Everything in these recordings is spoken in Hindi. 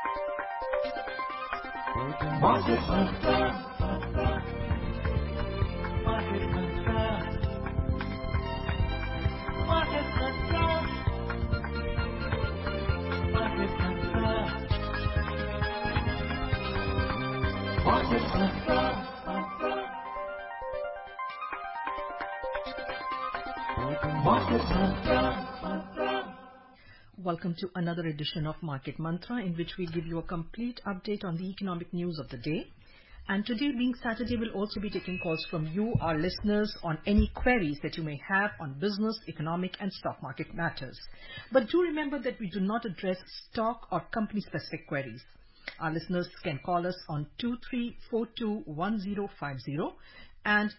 Market Mantra. Market Mantra. Market Mantra. Market Mantra. Market Mantra. Market Mantra. Welcome to another edition of Market Mantra, in which we give you a complete update on the economic news of the day. And today, being Saturday, we'll also be taking calls from you, our listeners, on any queries that you may have on business, economic and stock market matters. But do remember that we do not address stock or company-specific queries. Our listeners can call us on 23421050 and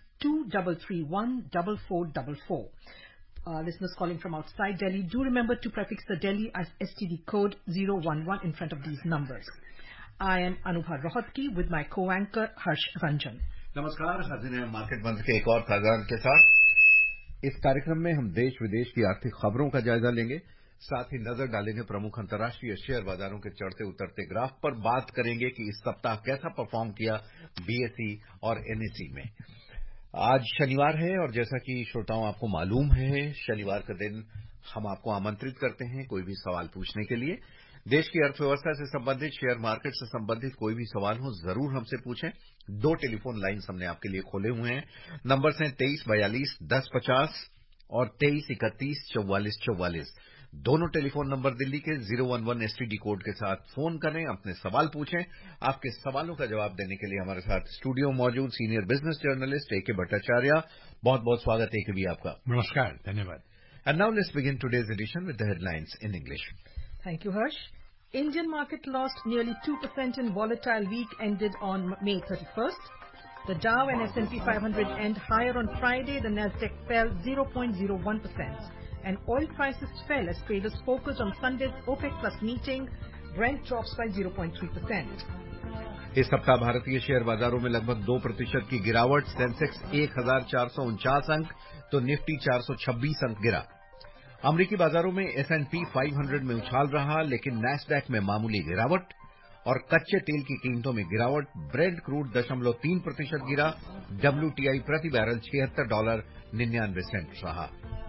23314444. Listeners calling from outside Delhi, do remember to prefix the Delhi as STD code 011 in front of these numbers. I am Anubha Rohatgi with my co-anchor Harsh Ranjan. नमस्कार, हाजिर हैं मार्केट मंत्र के एक और ताज़ा के साथ। इस कार्यक्रम में हम देश विदेश की आर्थिक खबरों का जायजा लेंगे, साथ ही नजर डालेंगे प्रमुख अंतर्राष्ट्रीय शेयर बाजारों के चढ़ते उतरते ग्राफ पर। बात करेंगे कि इस सप्ताह कैसा परफॉर्म किया बीएसई और एनएसई में। आज शनिवार है और जैसा कि श्रोताओं आपको मालूम है, शनिवार का दिन हम आपको आमंत्रित करते हैं कोई भी सवाल पूछने के लिए। देश की अर्थव्यवस्था से संबंधित, शेयर मार्केट से संबंधित कोई भी सवाल हो जरूर हमसे पूछें। 2 टेलीफोन लाइन्स हमने आपके लिए खोले हुए हैं। नंबर्स हैं 23421050 और 23314444। दोनों टेलीफोन नंबर दिल्ली के 011 एसटीडी कोड के साथ फोन करें, अपने सवाल पूछें। आपके सवालों का जवाब देने के लिए हमारे साथ स्टूडियो मौजूद senior business journalist A K Bhattacharya. बहुत बहुत स्वागत एके भी आपका। नमस्कार, धन्यवाद। And now let's begin today's edition with the headlines in English. Thank you, Harsh. Indian market lost nearly 2% in volatile week ended on May 31st. The Dow and S&P 500 end higher on Friday. The Nasdaq fell 0.01%. And oil prices fell as traders focused on Sunday's OPEC Plus meeting. Brent drops by 0.3%. इस सप्ताह भारतीय शेयर बाजारों में लगभग 2% की गिरावट। सेंसेक्स 1449 अंक तो निफ्टी 426 अंक गिरा। अमेरिकी बाजारों में S&P 500 में उछाल रहा, लेकिन नैस्डैक में मामूली गिरावट और कच्चे तेल की कीमतों में गिरावट। ब्रेंट क्रूड 0.3% गिरा। WTI प्रति बैरल $76.99 रहा।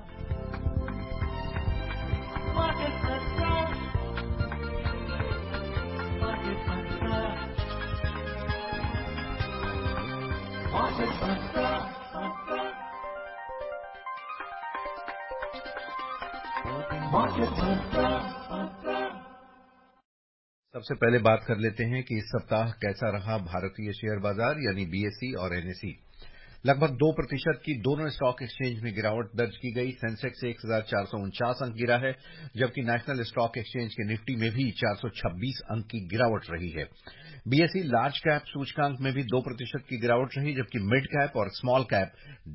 सबसे पहले बात कर लेते हैं कि इस सप्ताह कैसा रहा भारतीय शेयर बाजार यानी बीएसई और एनएसई। लगभग 2% की दोनों स्टॉक एक्सचेंज में गिरावट दर्ज की गई। सेंसेक्स 1449 अंक गिरा है, जबकि नेशनल स्टॉक एक्सचेंज के निफ्टी में भी 426 अंक की गिरावट रही है। बीएसई लार्ज कैप सूचकांक में भी 2% की गिरावट रही, जबकि मिड कैप और स्मॉल कैप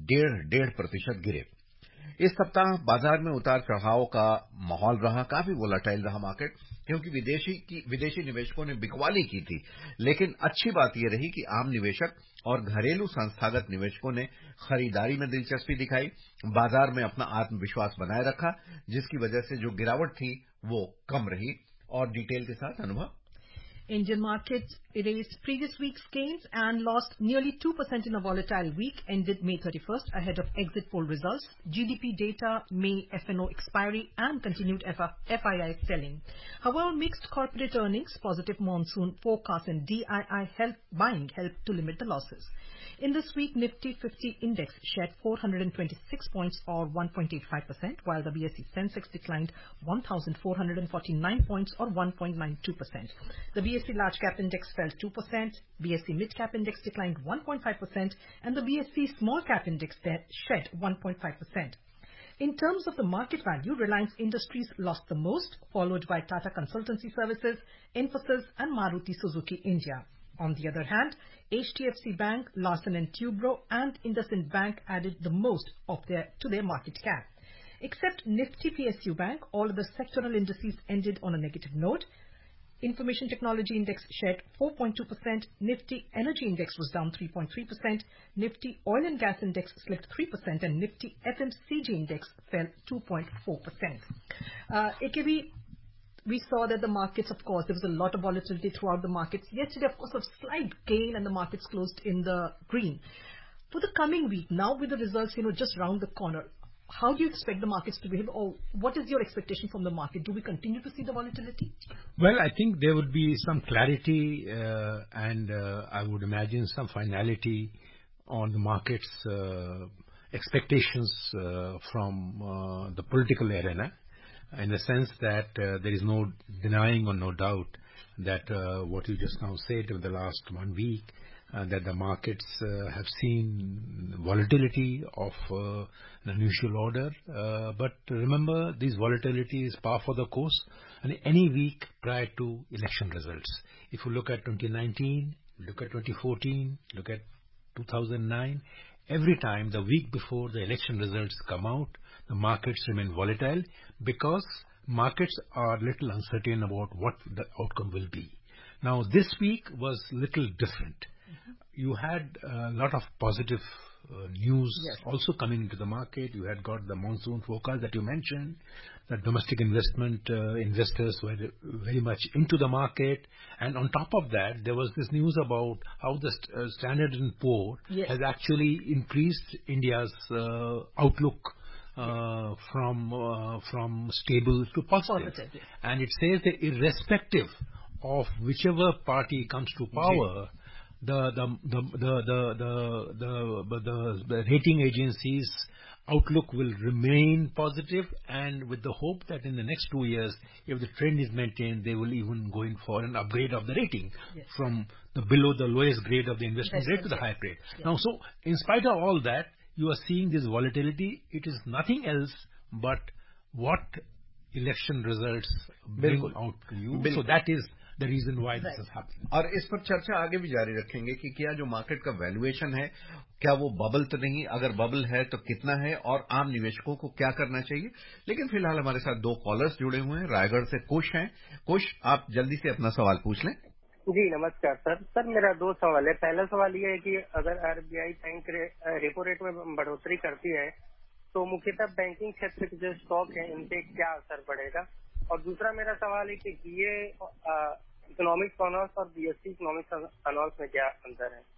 1.5% गिरे। इस सप्ताह बाजार में उतार चढ़ाव का माहौल रहा। काफी वोलाटाइल रहा मार्केट, क्योंकि विदेशी निवेशकों ने बिकवाली की थी। लेकिन अच्छी बात यह रही कि आम निवेशक और घरेलू संस्थागत निवेशकों ने खरीदारी में दिलचस्पी दिखाई, बाजार में अपना आत्मविश्वास बनाए रखा, जिसकी वजह से जो गिरावट थी वो कम रही। और डिटेल के साथ अनुभव। Indian market erased previous week's gains and lost nearly 2% in a volatile week ended May 31st ahead of exit poll results, GDP data, May F&O expiry and continued FII selling. However, mixed corporate earnings, positive monsoon forecasts and DII buying helped to limit the losses. In this week, Nifty 50 index shed 426 points or 1.85%, while the BSE Sensex declined 1,449 points or 1.92%. The BSE Large Cap Index fell 2%, BSE Mid Cap Index declined 1.5%, and the BSE Small Cap Index shed 1.5%. In terms of the market value, Reliance Industries lost the most, followed by Tata Consultancy Services, Infosys, and Maruti Suzuki India. On the other hand, HDFC Bank, Larsen & Toubro, and IndusInd Bank added the most to their market cap. Except Nifty PSU Bank, all of the sectoral indices ended on a negative note. Information Technology Index shed 4.2%, Nifty Energy Index was down 3.3%, Nifty Oil and Gas Index slipped 3%, and Nifty FMCG Index fell 2.4%. AKB, we saw that the markets, of course, there was a lot of volatility throughout the markets. Yesterday, of course, a slight gain and the markets closed in the green. For the coming week, now with the results, just round the corner, how do you expect the markets to behave, or what is your expectation from the market? Do we continue to see the volatility? Well, I think there would be some clarity and I would imagine some finality on the market's expectations from the political arena, in the sense that there is no denying or no doubt that what you just now said over the last 1 week, that the markets have seen volatility of an unusual order. But remember, this volatility is par for the course and any week prior to election results. If you look at 2019, look at 2014, look at 2009, every time the week before the election results come out, the markets remain volatile because markets are little uncertain about what the outcome will be. Now, this week was little different. You had a lot of positive news also coming into the market. You had got the monsoon forecast that you mentioned. The domestic investors were very much into the market. And on top of that, there was this news about how the Standard & Poor has actually increased India's outlook from stable to positive. And it says that irrespective of whichever party comes to power, the rating agencies' outlook will remain positive, and with the hope that in the next 2 years, if the trend is maintained, they will even go in for an upgrade of the rating from the below the lowest grade of the investment grade to the higher grade. Now, so in spite of all that, you are seeing this volatility. It is nothing else but what election results bring out to you. So that is the reason why this is happening. और इस पर चर्चा आगे भी जारी रखेंगे कि क्या जो मार्केट का वैल्यूएशन है, क्या वो बबल तो नहीं, अगर बबल है तो कितना है और आम निवेशकों को क्या करना चाहिए. लेकिन फिलहाल हमारे साथ 2 कॉलर्स जुड़े हुए हैं. रायगढ़ से कुश हैं. कुश, आप जल्दी से अपना सवाल पूछ लें. जी नमस्कार सर. सर मेरा 2 सवाल है. पहला सवाल ये है कि अगर आरबीआई बैंक रेपो रेट में बढ़ोतरी करती है तो मुख्यतः बैंकिंग क्षेत्र के जो स्टॉक है इनपे क्या असर पड़ेगा. और दूसरा मेरा सवाल है कि बीए इकोनॉमिक्स ऑनर्स और बीएससी इकोनॉमिक्स ऑनर्स में क्या अंतर है.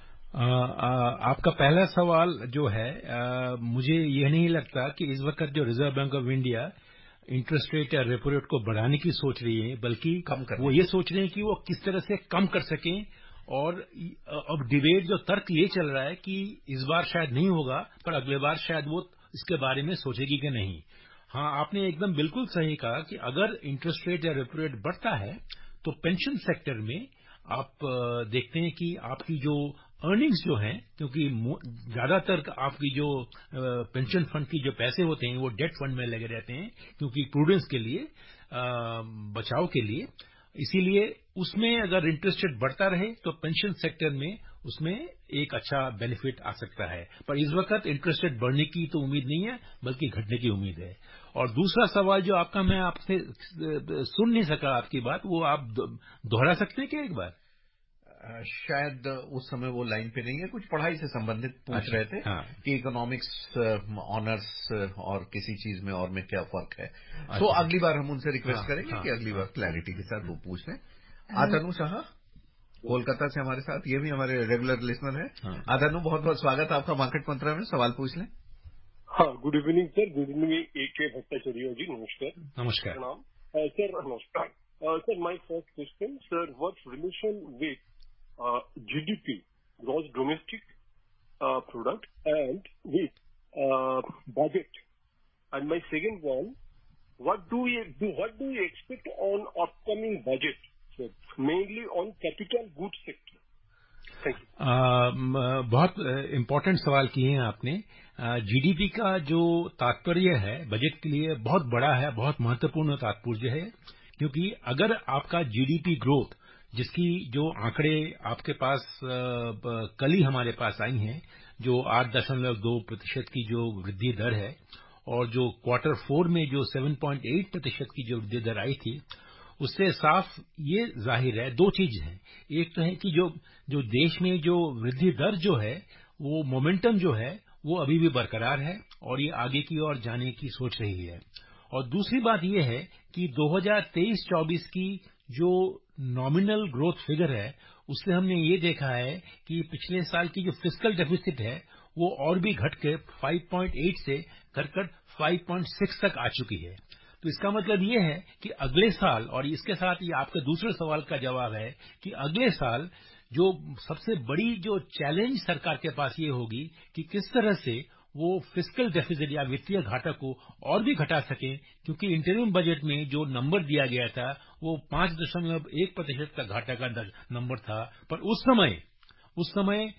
आपका पहला सवाल जो है, मुझे यह नहीं लगता कि इस वक्त जो reserve bank of India interest rate या रेपो रेट को बढ़ाने की सोच रही है, बल्कि वो ये सोच रहे हैं कि वो किस तरह से कम कर सकें. और अब डिबेट जो तर्क ये चल रहा है कि इस बार शायद नहीं होगा, पर अगले बार शायद वो इसके बारे में सोचेगी कि नहीं. हाँ, आपने एकदम बिल्कुल सही कहा कि अगर इंटरेस्ट रेट या रेपो रेट बढ़ता है तो पेंशन सेक्टर में आप देखते हैं कि आपकी जो अर्निंग्स जो हैं, क्योंकि ज्यादातर आपकी जो पेंशन फंड की जो पैसे होते हैं वो डेट फंड में लगे रहते हैं, क्योंकि प्रूडेंस के लिए, बचाव के लिए. इसीलिए उसमें अगर इंटरेस्ट रेट बढ़ता रहे तो पेंशन सेक्टर में उसमें एक अच्छा बेनिफिट आ सकता है. पर इस वक्त इंटरेस्ट रेट बढ़ने की तो उम्मीद नहीं है, बल्कि घटने की उम्मीद है. और दूसरा सवाल जो आपका, मैं आपसे सुन नहीं सका आपकी बात, वो आप दोहरा सकते हैं क्या एक बार. शायद उस समय वो लाइन पे नहीं है. कुछ पढ़ाई से संबंधित पूछ रहे थे कि इकोनॉमिक्स ऑनर्स और किसी चीज में और में क्या फर्क है. तो अगली बार हम उनसे रिक्वेस्ट करेंगे कि अगली बार क्लैरिटी के साथ वो पूछ लें. आतनु साहा कोलकाता से हमारे साथ, ये भी हमारे रेगुलर लिसनर है. आतनु, बहुत बहुत स्वागत आपका मार्केट मंत्रा में. सवाल पूछ लें. हाँ, good evening sir. Good evening AK Bhattacharya ji. नमस्कार. नमस्कार सर. नमस्कार sir. My first question sir, what's relation with GDP, gross domestic product, and with budget. And my second one, what do we expect on upcoming budget, sir? Mainly on capital goods sector. Thank you. बहुत इम्पोर्टेंट सवाल किए हैं आपने. GDP का जो तात्पर्य है बजट के लिए बहुत बड़ा है, बहुत महत्वपूर्ण तात्पर्य है, क्योंकि अगर आपका GDP ग्रोथ, जिसकी जो आंकड़े आपके पास कल ही हमारे पास आई हैं, जो 8.2% की जो वृद्धि दर है, और जो Q4 में जो 7.8% की जो वृद्धि दर आई थी, उससे साफ ये जाहिर है 2 चीज हैं. एक तो है कि जो देश में जो वृद्धि दर जो है, वो मोमेंटम जो है वो अभी भी बरकरार है और ये आगे की ओर जाने की सोच रही है. और दूसरी बात ये है कि 2023-24 की जो नॉमिनल ग्रोथ फिगर है, उससे हमने ये देखा है कि पिछले साल की जो फिस्कल डेफिसिट है वो और भी घट के 5.8 से घटकर 5.6 तक आ चुकी है। तो इसका मतलब ये है कि अगले साल, और इसके साथ ये आपके दूसरे सवाल का जवाब है कि अगले साल जो सबसे बड़ी जो चैलेंज सरकार के पास ये होगी कि किस तरह से वो फिस्कल डेफिसिट या वित्तीय घाटा को और भी घटा सकें, क्योंकि इंटरिम बजट में जो नंबर दिया गया था वो 5.1% का घाटा का नंबर था, पर उस समय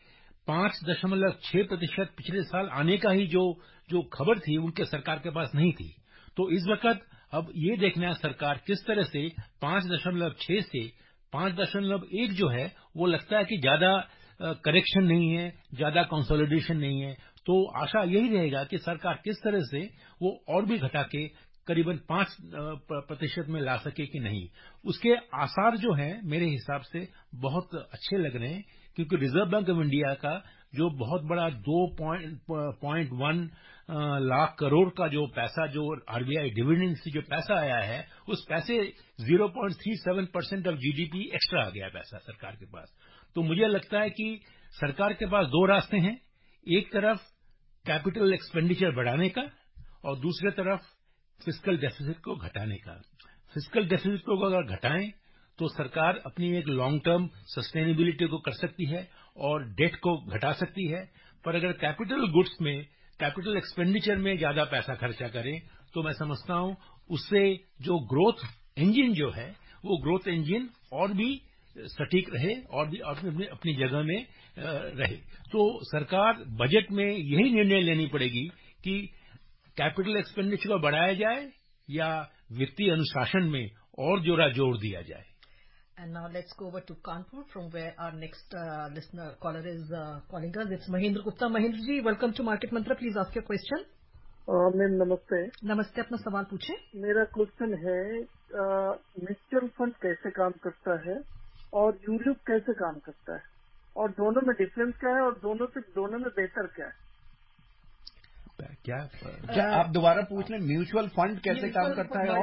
5.6% पिछले साल आने का ही जो खबर थी उनके सरकार के पास नहीं थी। तो इस वक्त अब ये देखना है सरकार किस तरह से 5.6 से 5.1 जो है वो लगता है कि ज्यादा करेक्शन नहीं है, ज्यादा कंसोलिडेशन नहीं है। तो आशा यही रहेगा कि सरकार किस तरह से वो और भी घटा के करीबन 5% में ला सके कि नहीं। उसके आसार जो हैं मेरे हिसाब से बहुत अच्छे लग रहे हैं, क्योंकि रिजर्व बैंक ऑफ इंडिया का जो बहुत बड़ा 2.1 लाख करोड़ का जो पैसा जो आरबीआई डिविडेंड से जो पैसा आया है, उस पैसे 0.37% ऑफ जीडीपी एक्स्ट्रा आ गया पैसा सरकार के पास। तो मुझे लगता है कि सरकार के पास दो रास्ते हैं, एक तरफ कैपिटल एक्सपेंडिचर बढ़ाने का और दूसरे तरफ फिस्कल डेफिसिट को घटाने का। फिस्कल डेफिसिट को अगर घटाएं तो सरकार अपनी एक लॉन्ग टर्म सस्टेनेबिलिटी को कर सकती है और डेट को घटा सकती है। पर अगर कैपिटल गुड्स में, कैपिटल एक्सपेंडिचर में ज्यादा पैसा खर्चा करें तो मैं समझता हूं उससे जो ग्रोथ इंजन जो है वो ग्रोथ इंजन और भी सटीक रहे और भी अपनी जगह में रहे। तो सरकार बजट में यही निर्णय लेनी पड़ेगी कि कैपिटल एक्सपेंडिचर को बढ़ाया जाए या वित्तीय अनुशासन में और जोर दिया जाए। And now let's go over to Kanpur, from where our next caller is calling us. It's Mahendra Gupta. Mahendra ji, welcome to Market Mantra. Please ask your question. Ma'am नमस्ते। नमस्ते, अपना सवाल पूछें। मेरा क्वेश्चन है म्यूचुअल फंड कैसे काम करता है और यूलिप कैसे काम करता है, और दोनों में डिफरेंस क्या है, और दोनों में बेहतर क्या है? क्या आप दोबारा पूछ लें, म्यूचुअल फंड कैसे काम करता है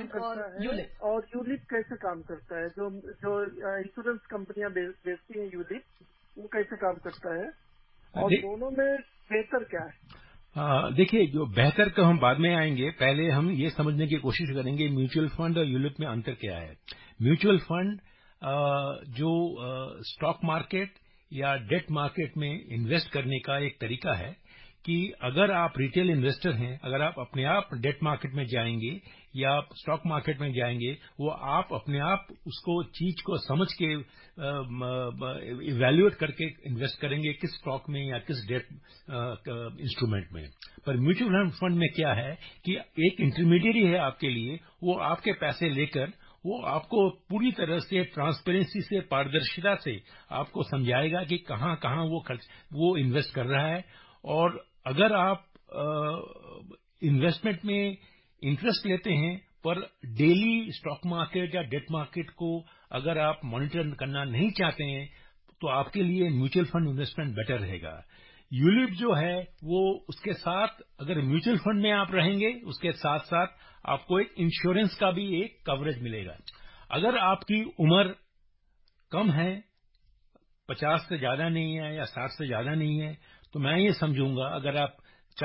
और यूलिप कैसे काम करता है? जो इंश्योरेंस कंपनियां बेचती हैं यूलिप, वो कैसे काम करता है, और दोनों में बेहतर क्या है? देखिए, जो बेहतर का हम बाद में आएंगे, पहले हम ये समझने की कोशिश करेंगे म्यूचुअल फंड और यूलिप में अंतर क्या है। म्यूचुअल फंड जो स्टॉक मार्केट या डेट मार्केट में इन्वेस्ट करने का एक तरीका है कि अगर आप रिटेल इन्वेस्टर हैं, अगर आप अपने आप डेट मार्केट में जाएंगे या आप स्टॉक मार्केट में जाएंगे, वो आप अपने आप उसको चीज को समझ के इवैल्यूएट करके इन्वेस्ट करेंगे किस स्टॉक में या किस डेट इंस्ट्रूमेंट में। पर म्यूचुअल फंड में क्या है कि एक इंटरमीडिएरी है आपके लिए, वो आपके पैसे लेकर वो आपको पूरी तरह से ट्रांसपेरेंसी से, पारदर्शिता से आपको समझाएगा कि कहां कहां वो इन्वेस्ट कर रहा है। और अगर आप इन्वेस्टमेंट में इंटरेस्ट लेते हैं पर डेली स्टॉक मार्केट या डेट मार्केट को अगर आप मॉनिटर करना नहीं चाहते हैं तो आपके लिए म्यूचुअल फंड इन्वेस्टमेंट बेटर रहेगा। यूलिप जो है वो उसके साथ, अगर म्यूचुअल फंड में आप रहेंगे, उसके साथ साथ आपको एक इंश्योरेंस का भी एक कवरेज मिलेगा। अगर आपकी उम्र कम है, 50 से ज्यादा नहीं है या 60 से ज्यादा नहीं है, तो मैं ये समझूंगा अगर आप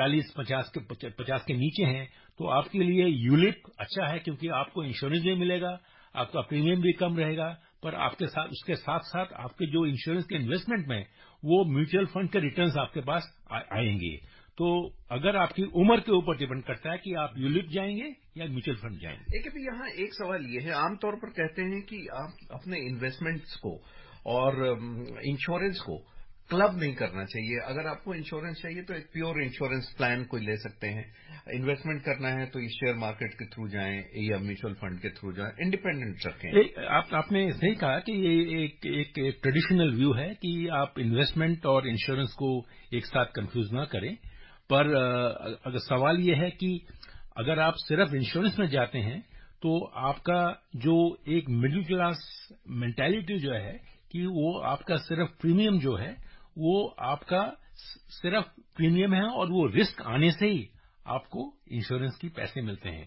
40-50 के नीचे हैं तो आपके लिए यूलिप अच्छा है, क्योंकि आपको इंश्योरेंस भी मिलेगा, आपका प्रीमियम भी कम रहेगा, पर आपके साथ उसके साथ साथ आपके जो इंश्योरेंस के इन्वेस्टमेंट में वो म्यूचुअल फंड के रिटर्न्स आपके पास आएंगे। तो अगर आपकी उम्र के ऊपर डिपेंड करता है कि आप यूलिप जाएंगे या म्यूचुअल फंड जाएंगे। एक भी यहाँ एक सवाल ये है, आमतौर पर कहते हैं कि आप अपने इन्वेस्टमेंट्स को और इंश्योरेंस को क्लब नहीं करना चाहिए। अगर आपको इंश्योरेंस चाहिए तो एक प्योर इंश्योरेंस प्लान कोई ले सकते हैं, इन्वेस्टमेंट करना है तो इस शेयर मार्केट के थ्रू जाएं या म्यूचुअल फंड के थ्रू जाएं, इंडिपेंडेंट रखें। आपने सही कहा कि ये एक ट्रेडिशनल व्यू है कि आप इन्वेस्टमेंट और इंश्योरेंस को एक साथ कंफ्यूज ना करें। पर अगर सवाल ये है कि अगर आप सिर्फ इंश्योरेंस में जाते हैं तो आपका जो एक मिडिल क्लास मेंटालिटी जो है कि वो आपका सिर्फ प्रीमियम जो है वो आपका सिर्फ प्रीमियम है और वो रिस्क आने से ही आपको इंश्योरेंस की पैसे मिलते हैं।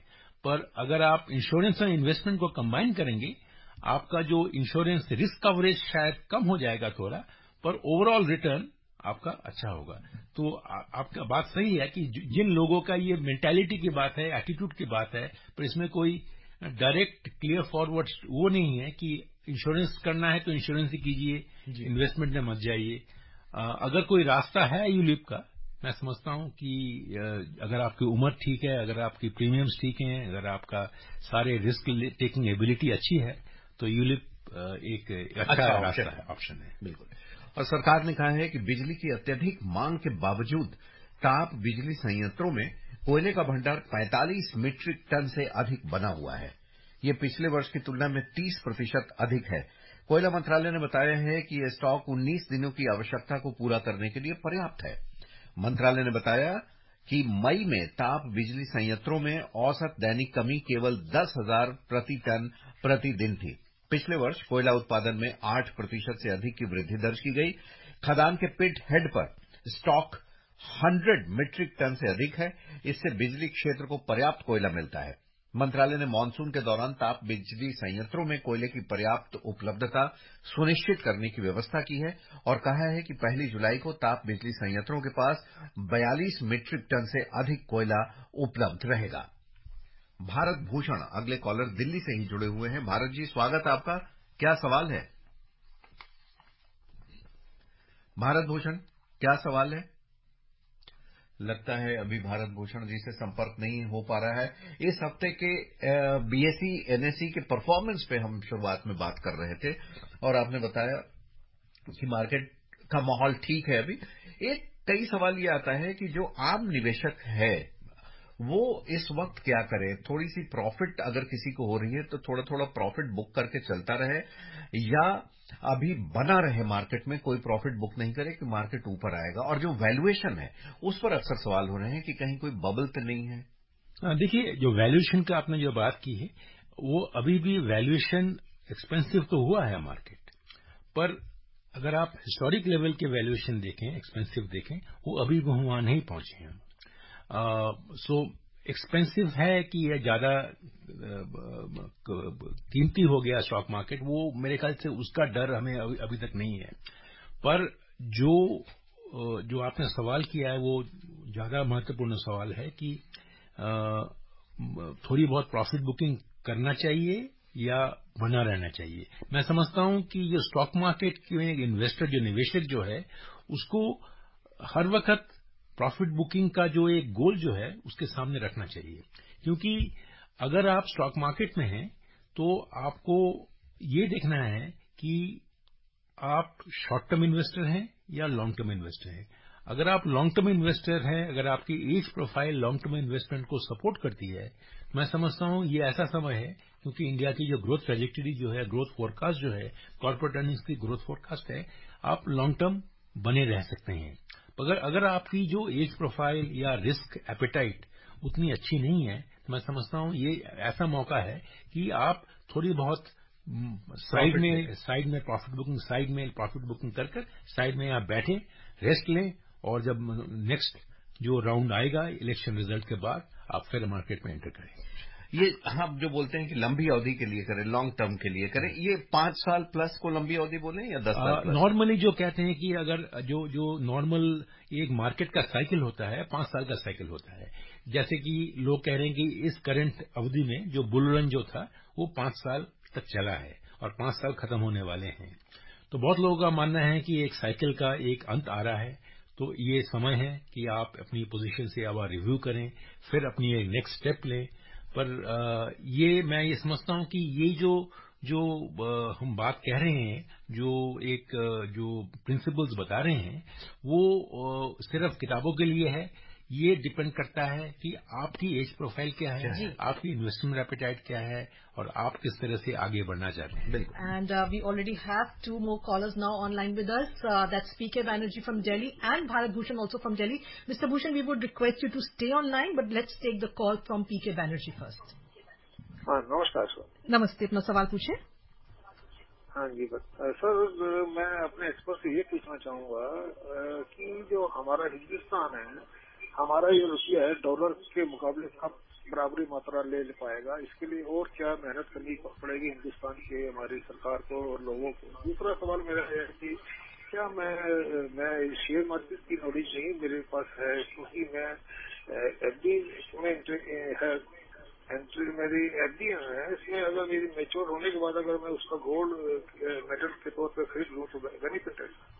पर अगर आप इंश्योरेंस और इन्वेस्टमेंट को कंबाइन करेंगे, आपका जो इंश्योरेंस रिस्क कवरेज शायद कम हो जाएगा थोड़ा, पर ओवरऑल रिटर्न आपका अच्छा होगा। तो आपका बात सही है कि जिन लोगों का ये मेंटालिटी की बात है, एटीट्यूड की बात है, पर इसमें कोई डायरेक्ट क्लियर फॉरवर्ड वो नहीं है कि इंश्योरेंस करना है तो इंश्योरेंस ही कीजिए, इन्वेस्टमेंट में मत जाइए। अगर कोई रास्ता है यूलिप का, मैं समझता हूं कि अगर आपकी उम्र ठीक है, अगर आपकी प्रीमियम्स ठीक हैं, अगर आपका सारे रिस्क टेकिंग एबिलिटी अच्छी है, तो यूलिप एक अच्छा रास्ता है, ऑप्शन है। बिल्कुल। और सरकार ने कहा है कि बिजली की अत्यधिक मांग के बावजूद ताप बिजली संयंत्रों में कोयले का भंडार 45 मीट्रिक टन से अधिक बना हुआ है। ये पिछले वर्ष की तुलना में 30% अधिक है। कोयला मंत्रालय ने बताया है कि यह स्टॉक 19 दिनों की आवश्यकता को पूरा करने के लिए पर्याप्त है। मंत्रालय ने बताया कि मई में ताप बिजली संयंत्रों में औसत दैनिक कमी केवल 10,000 प्रति टन प्रतिदिन थी। पिछले वर्ष कोयला उत्पादन में 8% से अधिक की वृद्धि दर्ज की गई। खदान के पिट हेड पर स्टॉक 100 मीट्रिक टन से अधिक है। इससे बिजली क्षेत्र को पर्याप्त कोयला मिलता है। मंत्रालय ने मानसून के दौरान ताप बिजली संयंत्रों में कोयले की पर्याप्त उपलब्धता सुनिश्चित करने की व्यवस्था की है और कहा है कि 1 जुलाई को ताप बिजली संयंत्रों के पास 42 मीट्रिक टन से अधिक कोयला उपलब्ध रहेगा। भारत भूषण अगले कॉलर दिल्ली से ही जुड़े हुए हैं। भारत जी, स्वागत आपका। क्या सवाल है? भारत भूषण, क्या सवाल है? लगता है अभी भारत भूषण जी से संपर्क नहीं हो पा रहा है। इस हफ्ते के बीएसई एनएसई के परफॉर्मेंस पे हम शुरुआत में बात कर रहे थे और आपने बताया कि मार्केट का माहौल ठीक है। अभी एक कई सवाल ये आता है कि जो आम निवेशक है वो इस वक्त क्या करे। थोड़ी सी प्रॉफिट अगर किसी को हो रही है तो थोड़ा थोड़ा प्रॉफिट बुक करके चलता रहे या अभी बना रहे मार्केट में, कोई प्रॉफिट बुक नहीं करे कि मार्केट ऊपर आएगा। और जो वैल्यूएशन है उस पर अक्सर सवाल हो रहे हैं कि कहीं कोई बबल तो नहीं है। देखिए, जो वैल्यूएशन का आपने जो बात की है वो अभी भी वैल्यूएशन एक्सपेंसिव तो हुआ है मार्केट, पर अगर आप हिस्टोरिक लेवल के वैल्यूएशन देखें, एक्सपेंसिव देखें, वो अभी भी वहां नहीं पहुंचे हैं। सो एक्सपेंसिव है कि यह ज्यादा कीमती हो गया स्टॉक मार्केट, वो मेरे ख्याल से उसका डर हमें अभी तक नहीं है। पर जो आपने सवाल किया है वो ज्यादा महत्वपूर्ण सवाल है कि थोड़ी बहुत प्रॉफिट बुकिंग करना चाहिए या बना रहना चाहिए। मैं समझता हूं कि ये स्टॉक मार्केट के इन्वेस्टर, जो निवेशक जो है, उसको हर वक्त प्रॉफिट बुकिंग का जो एक गोल जो है उसके सामने रखना चाहिए। क्योंकि अगर आप स्टॉक मार्केट में हैं तो आपको ये देखना है कि आप शॉर्ट टर्म इन्वेस्टर हैं या लॉन्ग टर्म इन्वेस्टर हैं। अगर आप लॉन्ग टर्म इन्वेस्टर हैं, अगर आपकी age profile long term investment को सपोर्ट करती है, मैं समझता हूं ये ऐसा समय है, क्योंकि इंडिया की जो ग्रोथ ट्रेजेक्टरी जो है, ग्रोथ फोरकास्ट जो है, कॉर्पोरेट अर्निंग्स की ग्रोथ फोरकास्ट है, आप लॉन्ग टर्म बने रह सकते हैं। मगर अगर आपकी जो एज प्रोफाइल या रिस्क एपेटाइट उतनी अच्छी नहीं है, तो मैं समझता हूं ये ऐसा मौका है कि आप थोड़ी बहुत साइड में प्रॉफिट बुकिंग कर साइड में आप बैठें, रेस्ट लें, और जब नेक्स्ट जो राउंड आएगा इलेक्शन रिजल्ट के बाद, आप फिर मार्केट में एंटर करें। ये हम जो बोलते हैं कि लंबी अवधि के लिए करें, लॉन्ग टर्म के लिए करें, ये 5 साल प्लस को लंबी अवधि बोलें या 10 साल प्लस? नॉर्मली जो कहते हैं कि अगर जो नॉर्मल एक मार्केट का साइकिल होता है, 5 साल का साइकिल होता है। जैसे कि लोग कह रहे हैं कि इस करंट अवधि में जो बुल रन जो था वो 5 साल तक चला है और 5 साल खत्म होने वाले हैं। तो बहुत लोगों का मानना है कि एक साइकिल का एक अंत आ रहा है, तो ये समय है कि आप अपनी पोजीशन से अब रिव्यू करें, फिर अपनी एक नेक्स्ट स्टेप लें। पर मैं ये समझता हूं कि ये जो हम बात कह रहे हैं, जो प्रिंसिपल्स बता रहे हैं, वो सिर्फ किताबों के लिए है। ये डिपेंड करता है कि आपकी एज प्रोफाइल क्या है, आपकी इन्वेस्टमेंट एपेटाइट क्या है और आप किस तरह से आगे बढ़ना चाहते हैं। And we already have 2 more callers now online with us. That's PK Banerjee from Delhi and Bharat Bhushan also from Delhi. Mr. Bhushan, we would request you to stay online, but let's take the call from PK Banerjee first. हाँ, नमस्कार सर। नमस्ते, अपना सवाल पूछे। हाँ जी सर, मैं अपने एक्सपर्ट से ये पूछना चाहूँगा कि जो हमारा हिंदुस्तान है, हमारा ये रुपया है डॉलर के मुकाबले बराबरी मात्रा ले पाएगा? इसके लिए और क्या मेहनत करनी पड़ेगी हिंदुस्तान के हमारी सरकार को और लोगों को? दूसरा सवाल मेरा है कि क्या मैं शेयर मार्केट की नॉलेज नहीं मेरे पास है, क्योंकि मैं एफडी में एंट्री मेरी एफडी है, इसमें अगर मेरी मैच्योर होने के बाद अगर मैं उसका गोल्ड मेटल के तौर पर खरीद लूँ तो बेनिफिट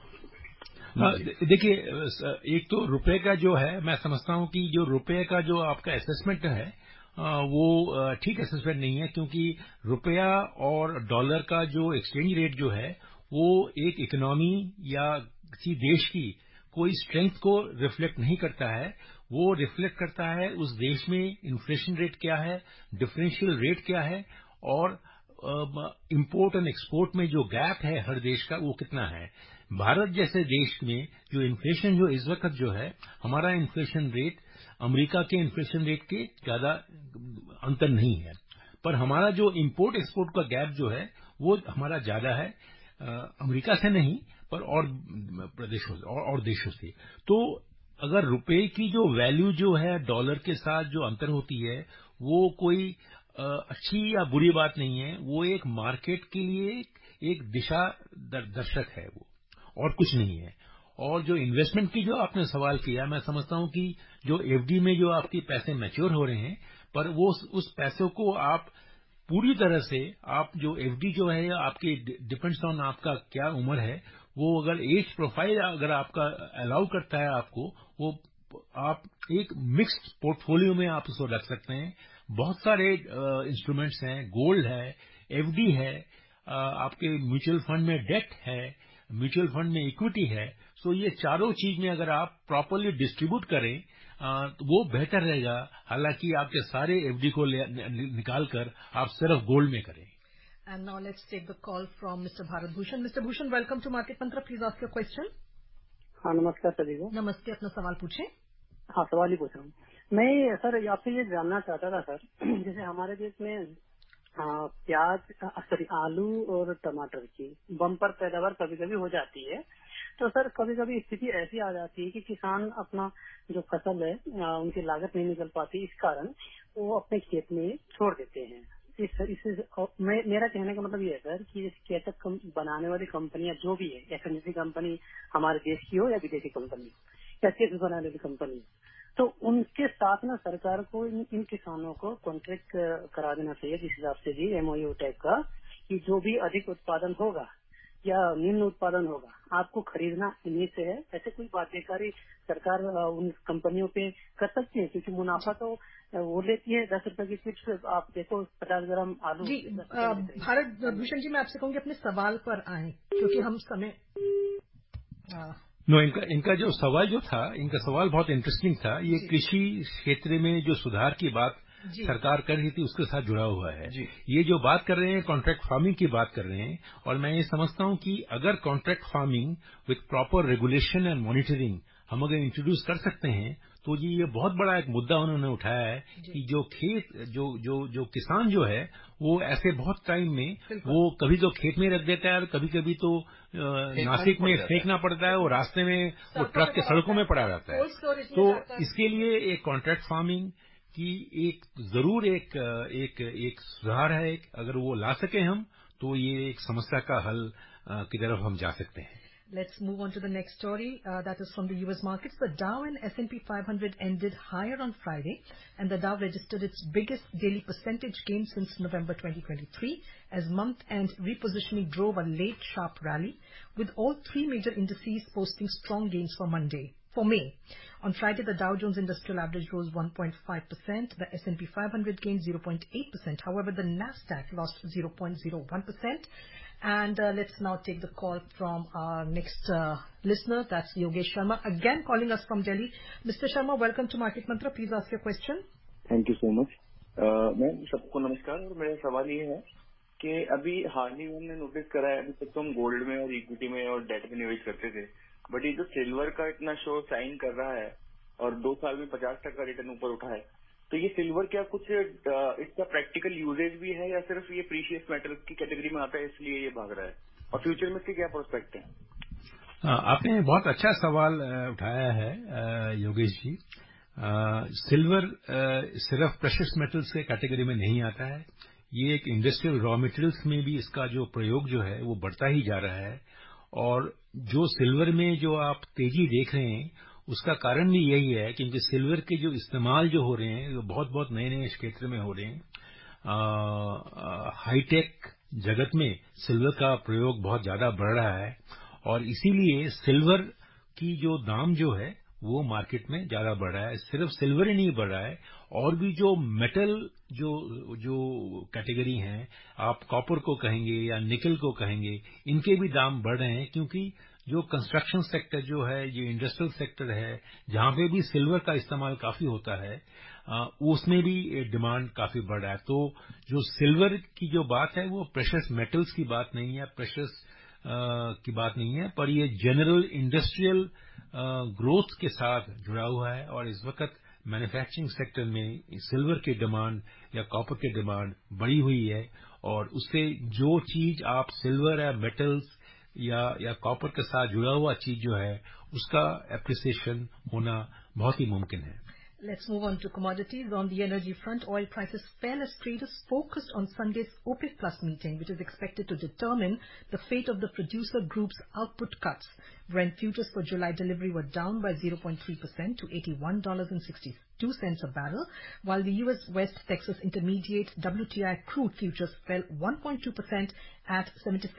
है। देखिए, एक तो रुपए का जो है, मैं समझता हूं कि जो रुपए का जो आपका असेसमेंट है वो ठीक असेसमेंट नहीं है, क्योंकि रुपया और डॉलर का जो एक्सचेंज रेट जो है वो एक इकोनॉमी या किसी देश की कोई स्ट्रेंथ को रिफ्लेक्ट नहीं करता है। वो रिफ्लेक्ट करता है उस देश में इन्फ्लेशन रेट क्या है, डिफरेंशियल रेट क्या है, और इंपोर्ट एंड एक्सपोर्ट में जो गैप है हर देश का वो कितना है। भारत जैसे देश में जो इन्फ्लेशन जो इस वक्त जो है, हमारा इन्फ्लेशन रेट अमेरिका के इन्फ्लेशन रेट के ज्यादा अंतर नहीं है, पर हमारा जो इंपोर्ट एक्सपोर्ट का गैप जो है वो हमारा ज्यादा है, अमेरिका से नहीं पर और प्रदेशों से और देशों से। तो अगर रुपए की जो वैल्यू जो है डॉलर के साथ जो अंतर होती है वो कोई अच्छी या बुरी बात नहीं है, वो एक मार्केट के लिए एक दिशा दर्शक है वो, और कुछ नहीं है। और जो इन्वेस्टमेंट की जो आपने सवाल किया, मैं समझता हूं कि जो एफडी में जो आपके पैसे मैच्योर हो रहे हैं, पर वो उस पैसों को आप पूरी तरह से आप जो एफडी जो है आपके डिपेंड्स ऑन आपका क्या उम्र है, वो अगर एज प्रोफाइल अगर आपका अलाउ करता है आपको, वो आप एक मिक्स्ड पोर्टफोलियो में आप उसको रख सकते हैं। बहुत सारे इंस्ट्रूमेंट्स हैं, गोल्ड है, एफडी है, आपके म्यूचुअल फंड में डेट है, म्यूचुअल फंड में इक्विटी है। सो ये चारों चीज में अगर आप प्रॉपर्ली डिस्ट्रीब्यूट करें तो वो बेहतर रहेगा, हालांकि आपके सारे एफडी को निकाल कर आप सिर्फ गोल्ड में करें। And now let's take the call from Mr. Bharat Bhushan. Mr. Bhushan, welcome to Market Mantra. Please ask your question. हाँ, नमस्कार सभी को। नमस्ते, अपना सवाल पूछें। हाँ, सवाल ही पूछ रहा हूँ मैं सर। आपसे ये जानना चाहता था सर, जैसे हमारे देश में प्याज आलू और टमाटर की बम्पर पैदावार कभी कभी हो जाती है, तो सर कभी कभी स्थिति ऐसी आ जाती है कि किसान अपना जो फसल है उनकी लागत नहीं निकल पाती, इस कारण वो अपने खेत में छोड़ देते हैं। मेरा कहने का मतलब ये है सर कि केचप बनाने वाली कंपनियां जो भी है, एफएमसीजी कंपनी हमारे देश की हो या विदेशी कंपनी या चिप्स बनाने वाली कंपनी, तो उनके साथ ना सरकार को इन किसानों को कॉन्ट्रैक्ट करा देना चाहिए, जिस हिसाब से जी एमओयू टाइप का, कि जो भी अधिक उत्पादन होगा या निम्न उत्पादन होगा आपको खरीदना इन्हीं से है। ऐसे कोई बाध्यकारी सरकार उन कंपनियों पे कर सकती है, क्योंकि मुनाफा तो वो लेती है 10 रुपए की चिप्स, आप देखो 50 ग्राम आलू। जी भारत भूषण जी, मैं आपसे कहूंगी अपने सवाल पर आए, क्योंकि हम समय इनका जो सवाल जो था, इनका सवाल बहुत इंटरेस्टिंग था। ये कृषि क्षेत्र में जो सुधार की बात सरकार कर रही थी उसके साथ जुड़ा हुआ है। ये जो बात कर रहे हैं कॉन्ट्रैक्ट फार्मिंग की बात कर रहे हैं, और मैं ये समझता हूं कि अगर contract farming with proper regulation and monitoring हम अगर इंट्रोड्यूस कर सकते हैं तो जी ये बहुत बड़ा एक मुद्दा उन्होंने उठाया है कि जो खेत जो किसान जो है वो ऐसे बहुत टाइम में वो कभी तो खेत में रख देता है और कभी कभी तो नासिक में फेंकना पड़ता है, वो रास्ते में वो ट्रक के सड़कों में पड़ा रहता है। तो इसके लिए एक कॉन्ट्रैक्ट फार्मिंग की एक जरूर एक सुधार है, अगर वो ला सके हम तो ये एक समस्या का हल की तरफ हम जा सकते हैं। Let's move on to the next story. That is from the U.S. markets. The Dow and S&P 500 ended higher on Friday, and the Dow registered its biggest daily percentage gain since November 2023, as month-end repositioning drove a late sharp rally, with all three major indices posting strong gains for May. On Friday, the Dow Jones Industrial Average rose 1.5%. The S&P 500 gained 0.8%. However, the Nasdaq lost 0.01%. And let's now take the call from our next listener. That's Yogesh Sharma, again calling us from Delhi. Mr. Sharma, welcome to Market Mantra. Please ask your question. Thank you so much. Ma'am सबको नमस्कार, और मेरा सवाल ये है कि अभी हाल ही हमने नोटिस करा है, अभी तक तो हम गोल्ड में और इक्विटी में और डेट में निवेश करते थे, बट ये जो सिल्वर का इतना शो साइन कर रहा है और 2 साल में 50% रिटर्न ऊपर उठा है, तो ये सिल्वर क्या कुछ इसका प्रैक्टिकल यूजेज भी है या सिर्फ ये प्रीशियस मेटल की कैटेगरी में आता है इसलिए ये भाग रहा है, और फ्यूचर में इसके क्या प्रोस्पेक्ट है? आपने बहुत अच्छा सवाल उठाया है योगेश जी। सिल्वर सिर्फ प्रेशियस मेटल्स के कैटेगरी में नहीं आता है, ये एक इंडस्ट्रियल रॉ मटेरियल्स में भी इसका जो प्रयोग जो है वो बढ़ता ही जा रहा है। और जो सिल्वर में जो आप तेजी देख रहे हैं उसका कारण भी यही है क्योंकि सिल्वर के जो इस्तेमाल जो हो रहे हैं वो बहुत नए नए क्षेत्र में हो रहे हैं। हाईटेक जगत में सिल्वर का प्रयोग बहुत ज्यादा बढ़ रहा है और इसीलिए सिल्वर की जो दाम जो है वो मार्केट में ज्यादा बढ़ रहा है। सिर्फ सिल्वर ही नहीं बढ़ रहा है, और भी जो मेटल जो कैटेगरी हैं, आप कॉपर को कहेंगे या निकल को कहेंगे, इनके भी दाम बढ़ रहे हैं क्योंकि जो कंस्ट्रक्शन सेक्टर जो है, जो इंडस्ट्रियल सेक्टर है, जहां पे भी सिल्वर का इस्तेमाल काफी होता है, उसमें भी डिमांड काफी बढ़ रहा है। तो जो सिल्वर की जो बात है वो प्रेशियस मेटल्स की बात नहीं है, प्रेशियस की बात नहीं है, पर ये जनरल इंडस्ट्रियल ग्रोथ के साथ जुड़ा हुआ है। और इस वक्त मैन्युफैक्चरिंग सेक्टर में सिल्वर की डिमांड या कॉपर की डिमांड बढ़ी हुई है, और उससे जो चीज आप सिल्वर या मेटल्स या कॉपर के साथ जुड़ा हुआ चीज जो है उसका एप्रिसिएशन होना बहुत ही मुमकिन है। Let's move on to commodities. On the energy front, oil prices fell as traders focused on Sunday's OPEC Plus meeting, which is expected to determine the fate of the producer group's output cuts. Brent futures for July delivery were down by 0.3% to $81.62 a barrel, while the U.S. West Texas Intermediate WTI crude futures fell 1.2% at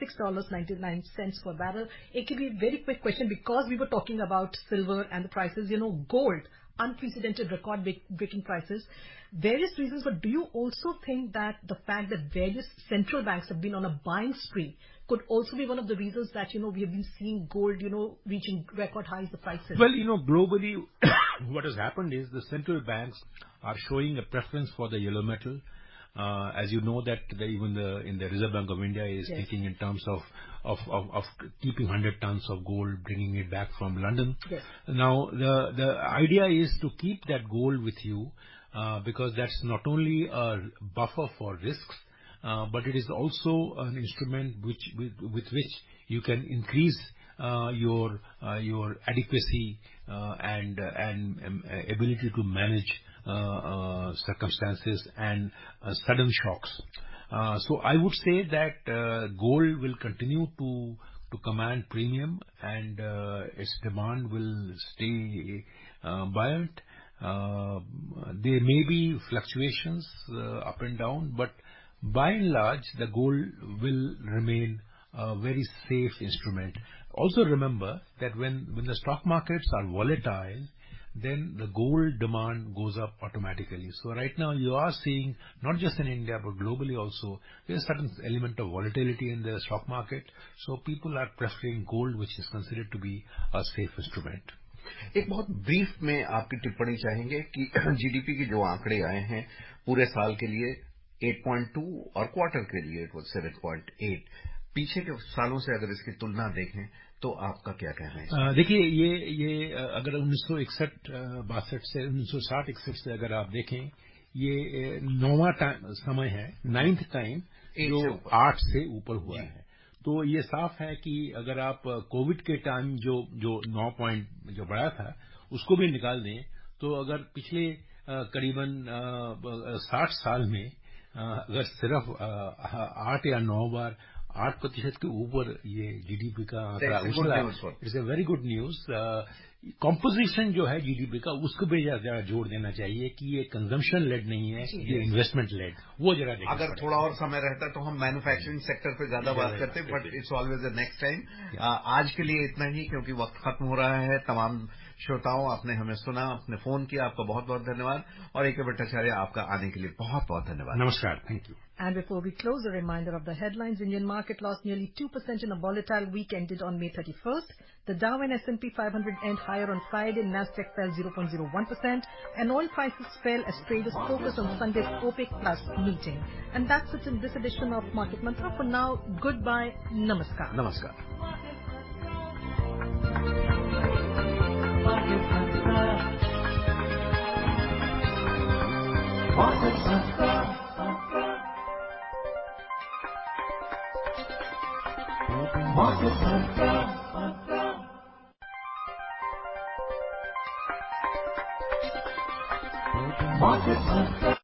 $76.99 per barrel. It could be a very quick question because we were talking about silver and the prices, gold. Unprecedented record-breaking prices. Various reasons, but do you also think that the fact that various central banks have been on a buying spree could also be one of the reasons that, we have been seeing gold, reaching record highs, the prices? Well, globally, what has happened is the central banks are showing a preference for the yellow metal. As you know that even in the Reserve Bank of India is thinking in terms of keeping 100 tons of gold, bringing it back from London. Yes. Now, the idea is to keep that gold with you because that's not only a buffer for risks, but it is also an instrument with which you can increase your adequacy and ability to manage circumstances and sudden shocks. So I would say that gold will continue to command premium and its demand will stay buoyant. There may be fluctuations up and down, but by and large the gold will remain a very safe instrument. Also remember that when the stock markets are volatile, then the gold demand goes up automatically. So right now you are seeing, not just in India but globally also, there is a certain element of volatility in the stock market. So people are preferring gold, which is considered to be a safe instrument. एक बहुत ब्रीफ में आपकी टिप्पणी चाहेंगे कि जीडीपी के जो आंकड़े आए हैं पूरे साल के लिए 8.2 और क्वार्टर के लिए इट वाज 7.8, पीछे के सालों से अगर इसकी तुलना देखें तो आपका क्या कहना है? देखिए ये अगर 1961-62 से 1960-61 से अगर आप देखें, ये 9वां समय है, 9th टाइम जो 8 से ऊपर हुआ है। तो ये साफ है कि अगर आप कोविड के टाइम जो 9 पॉइंट जो बढ़ा था उसको भी निकाल दें तो अगर पिछले करीबन 60 साल में अगर सिर्फ 8 या 9 बार 8% के ऊपर ये जीडीपी का आंकड़ा उछला, it's a very good news. Composition जो है जीडीपी का उसको भी जरा जोड़ देना चाहिए कि ये कंजम्पशन लेड नहीं है, ये इन्वेस्टमेंट लेड, वो जरा देखना। अगर थोड़ा और समय रहता तो हम मैन्युफैक्चरिंग सेक्टर पे ज्यादा बात करते, but it's always the next time. आज के लिए इतना ही क्योंकि वक्त खत्म हो रहा है। तमाम श्रोताओं, आपने हमें सुना, आपने फोन किया, आपका बहुत बहुत धन्यवाद। और AK भट्टाचार्य, आपका आने के लिए बहुत बहुत धन्यवाद। नमस्कार, thank you. And before we close, a reminder of the headlines. Indian market lost nearly 2% in a volatile week ended on May 31st. The Dow and S&P 500 end higher on Friday. Nasdaq fell 0.01%. And oil prices fell as traders focused on Sunday's OPEC Plus meeting. And that's it in this edition of Market Mantra. For now, goodbye. Namaskar. Namaskar. Market Mantra. Market Mantra. Market Mantra. Market Hub.